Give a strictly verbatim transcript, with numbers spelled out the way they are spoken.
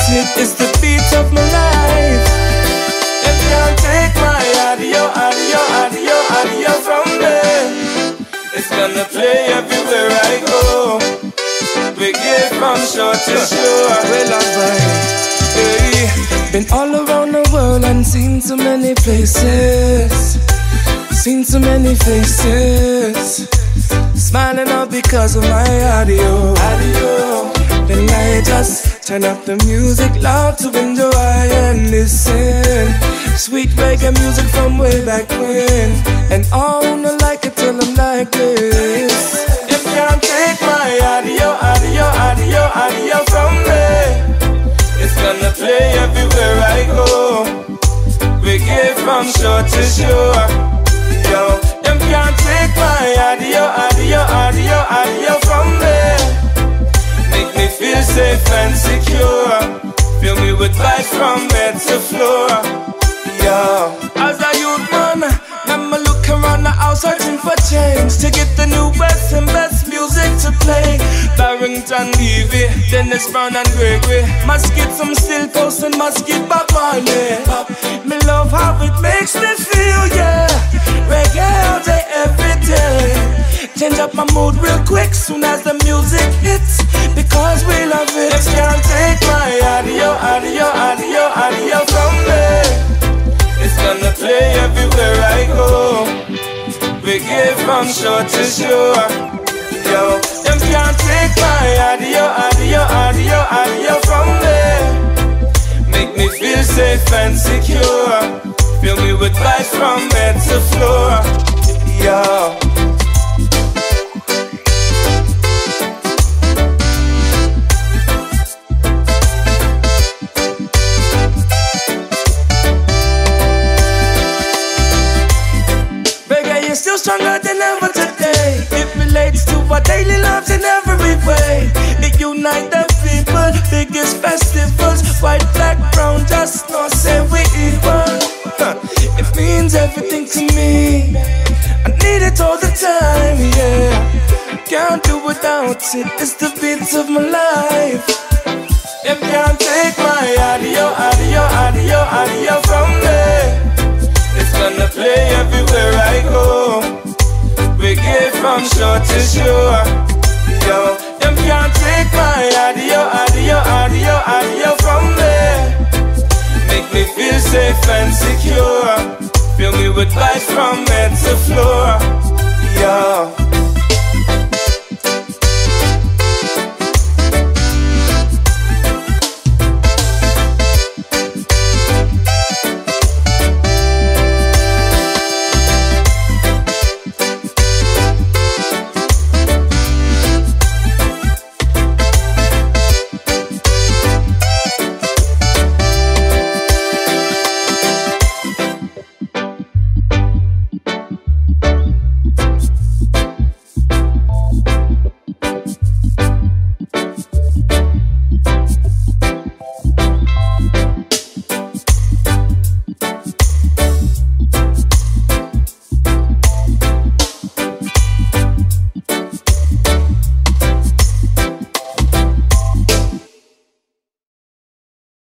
it, it's the beat of my life. You can't take my audio, audio, audio, audio from me. It's gonna play everywhere I go. We get from shore to shore. Well, alright. Hey, been all around the world and seen so many places. Seen so many faces. Smiling out because of my audio. Audio. Then I just turn up the music loud to enjoy and listen. Sweet reggae music from way back when. And all who like it tell them like this. You can't take my audio, audio, audio, audio from me. It's gonna play everywhere I go. We get from shore to shore. Yo, them can't take my audio, audio, audio, audio from me. Make me feel safe and secure. Fill me with vibes from head to floor. Yo, as a youth man, I'ma look around the house searching for change to get the new best and best music to play. Barrington Levy, Dennis Brown and Gregory. Must get some still posts and must get back money. Me love how it makes me feel, yeah. Reggae all day, every day. Change up my mood real quick soon as the music hits. Because we love it. You can't take my audio, audio, audio, audio from me. It's gonna play everywhere I go. We get from shore to shore. Yo, them can't take my audio, audio, audio, audio from me. Make me feel safe and secure. Fill me with vibes from head to floor. Yo. Reggae is still stronger than ever today. It relates to our daily lives in every way. It unites the people, biggest festivals. White, black, brown, just no say we equal. It means everything to me. I need it all the time, yeah. Can't do without it, it's the beats of my life. You can't take my audio, audio, audio, audio from me. It's gonna play everywhere I go. We get from shore to shore. Yo, them can't take my audio, audio, audio, audio from me. Make me feel safe and secure. Fill me with vibes from head to floor.